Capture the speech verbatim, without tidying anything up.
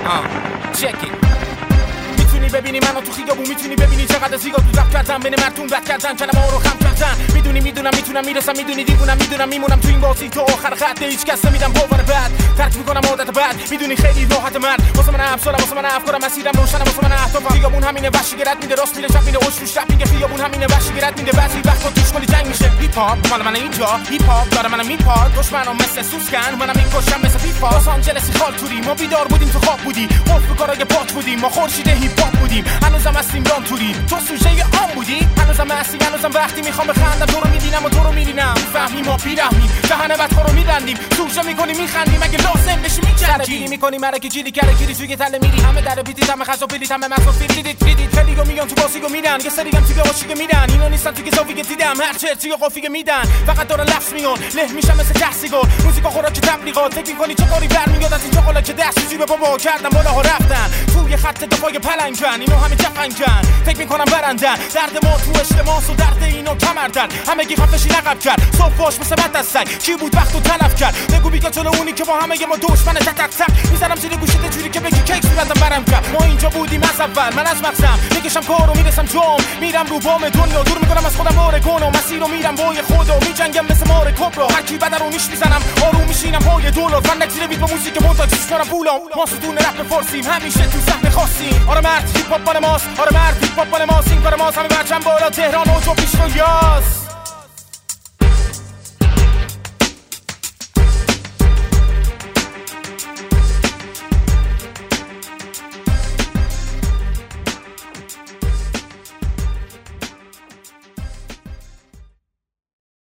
آه چکی میتونی ببینی منو تو خیابون، میتونی ببینی چقدر زیگا تو دب کردم، بین مردم بد کردن، کلمه ها رو خم کردن. میدونی میدونم میتونم میرسم، میدونی دیوونم میدونم میمونم تو این بازی تا آخر خط، هیچ کس نمیدم باور بعد ترک میکنم عادت بعد. میدونی خیلی راحت من، واسه من افسار، واسه من افکارم، مسیرم روشنم، واسه من اهدافم. خیابون همینه، وحشی گرت میده، راست میره چپ میره، اوش روش رپ میگه. خیابون همینه، وحشی گرت میده، بعضی وقتا توش کلی جنگ میشه. هیپ هاپ مال من اینجا، هیپ هاپ داره منو میپاد، دشمنام مثل سوسکن، منم میکشم مثل پیپا. لس آنجلسی خالتوری، ما بیدار بودیم تو خواب بودی، قفل کارای پاک بودیم، ما خورشید هیپ هاپ بودیم. هنوزم هستیم ران توری، تو سوژه آن بودی، هنوزم هستی، هنوزم وقتی میخوام بخندم تو رو میبینم و تو رو میبینم. میفهمی ما پیرهمیم، دهنه بدخور رو میبندیم، سوژه میکنی میخندیم، اگه لازم بشی میچرکی میکنی مرکی جیلی کرکی گیری توی تله میری. همه در بیتیت، همه خزا بلیت، همه مخصوص دیدید دیدید. خیلیگو میگن تو بازیگو میدن، یه سریگم توی قاشیگه میدن، اینا نیستن توی زاویه دیدم، هر چرتی و قافیه میدن، فقط دارن لفظ میون، له میشم مثل ده سیگار. موزیکا خوراک تبلیغات، فکر میکنی چه کاری برمیاد از این چاقالا که دست سوزی به بابا کردن، بالاها رفتن توی خط دفاع پلنگن، اینو همه جفنگن، فکر میکنم برندن. درد ما تو اجتماع و درد اینو کمردن، همه گی خفشی لقب کرد، صبح باش مثل بد از سگ، کی بود وقتو تلف کرد. بگو بیگا جلو اونی که با همه ما دشمن تک تک تک میزنم زیر گوشت جوری که بگی کیک صورتم برم کرد. ما اینجا بودیم از اول، من از مغزم میکشم کارو میرسم جام، میرم رو بام دنیا، دور میکنم از خودم اورگون و مسیرو میرم بای خدا، میجنگم مثل مار کبرا، هر کی بد رو نیش میزنم، آروم میشینم پای دلار، من نگزیر بیت با موزیک مونتاژش کنم پولام. ما ستون رپ فارسیم، همیشه تو صحنه خاصیم. آره مرد هیپ هاپ مال ماست، آره مرد هیپ هاپ مال ماست، این کار ماست، همه بچم بالا تهران و جو پیش رو یاس.